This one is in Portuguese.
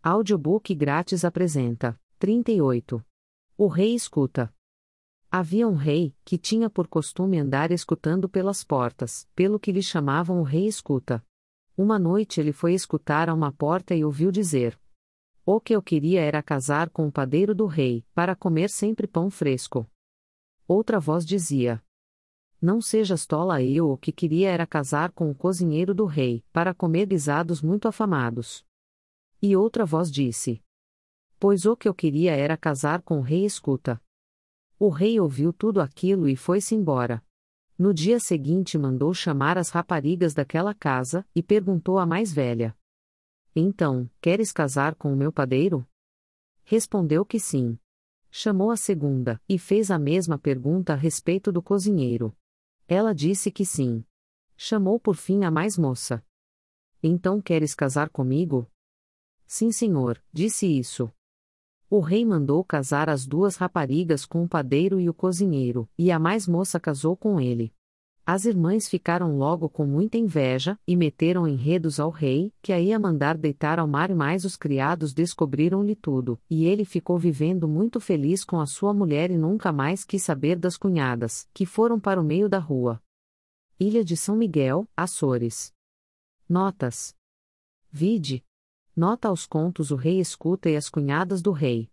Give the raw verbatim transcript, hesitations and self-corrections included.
Audiobook grátis apresenta: trinta e oito. O rei escuta. Havia um rei, que tinha por costume andar escutando pelas portas, pelo que lhe chamavam o rei escuta. Uma noite ele foi escutar a uma porta e ouviu dizer: o que eu queria era casar com o padeiro do rei, para comer sempre pão fresco. Outra voz dizia: não sejas tola, eu o que queria era casar com o cozinheiro do rei, para comer guisados muito afamados. E outra voz disse: pois o que eu queria era casar com o rei escuta. O rei ouviu tudo aquilo e foi-se embora. No dia seguinte mandou chamar as raparigas daquela casa, e perguntou à mais velha: então, queres casar com o meu padeiro? Respondeu que sim. Chamou a segunda, e fez a mesma pergunta a respeito do cozinheiro. Ela disse que sim. Chamou por fim a mais moça. Então queres casar comigo? Sim, senhor, disse isso. O rei mandou casar as duas raparigas com o padeiro e o cozinheiro, e a mais moça casou com ele. As irmãs ficaram logo com muita inveja, e meteram enredos ao rei, que a ia mandar deitar ao mar, mas os criados descobriram-lhe tudo, e ele ficou vivendo muito feliz com a sua mulher e nunca mais quis saber das cunhadas, que foram para o meio da rua. Ilha de São Miguel, Açores. Notas. Vide. Nota aos contos O Rei Escuta e As Cunhadas do Rei.